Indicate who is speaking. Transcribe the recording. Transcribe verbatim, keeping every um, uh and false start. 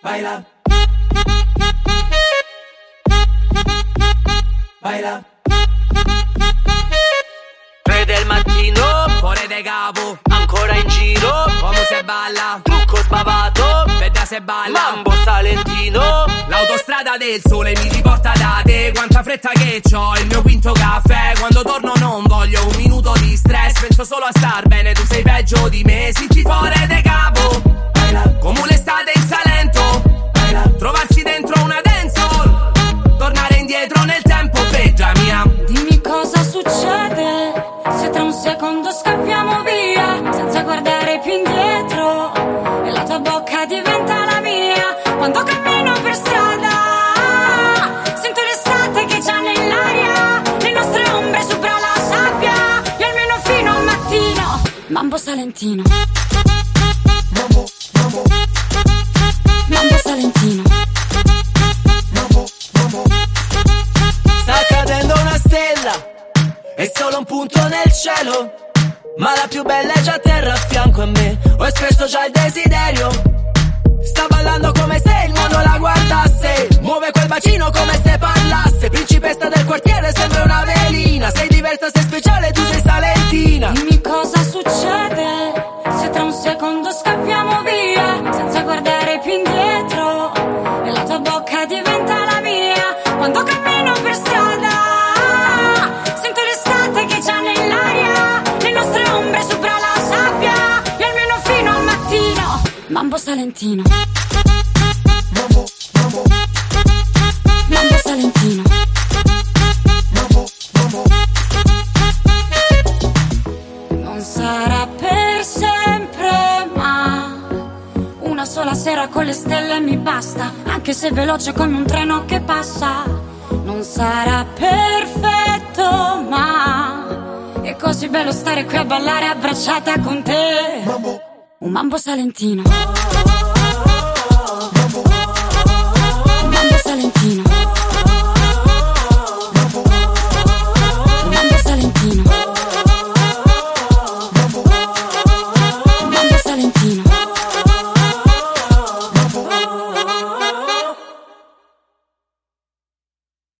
Speaker 1: baila, baila.
Speaker 2: Tre del mattino,
Speaker 3: fuori de capo,
Speaker 2: ancora in giro,
Speaker 3: come se balla,
Speaker 2: trucco sbavato,
Speaker 3: vedrà se balla,
Speaker 2: mambo salentino.
Speaker 3: L'autostrada del sole mi riporta da te, quanta fretta che c'ho, il mio quinto caffè. Quando torno non voglio un minuto di stress, penso solo a star bene, tu sei peggio di me. Sinci fuori de capo,
Speaker 1: baila,
Speaker 3: come l'estate in Salento,
Speaker 1: baila,
Speaker 3: trovarsi dentro una dancehall, tornare indietro nel tempo, veggia mia.
Speaker 4: Dimmi cosa succede se tra un secondo scappiamo via senza guardare più indietro e la tua bocca diventa la mia. Quando cammino per strada sento l'estate che già nell'aria, le nostre ombre sopra la sabbia e almeno fino al mattino. Mambo salentino,
Speaker 1: mambo, mambo,
Speaker 4: mambo salentino,
Speaker 1: mambo, mambo.
Speaker 2: Sta cadendo una stella, è solo un punto nel cielo, ma la più bella è già a terra a fianco a me. Ho espresso già il desiderio, sta ballando come se il mondo la guardasse, muove quel bacino come se parlasse. Principessa del quartiere, sembra una velina, sei diversa, sei speciale, tu sei salentina.
Speaker 4: dimmi cosa succede se tra un secondo scappiamo via senza guardare più indietro e la tua bocca diventa la mia. Quando cammino per strada sento l'estate che già nell'aria, le nostre ombre sopra la sabbia e almeno fino al mattino. Mambo salentino,
Speaker 1: Mambo, mambo,
Speaker 4: mambo salentino,
Speaker 1: mambo, mambo.
Speaker 4: non sarà per sempre ma una sola sera con le stelle mi basta, anche se veloce come un treno che passa. Non sarà perfetto ma è così bello stare qui a ballare abbracciata con te.
Speaker 1: Mambo,
Speaker 4: Un mambo salentino.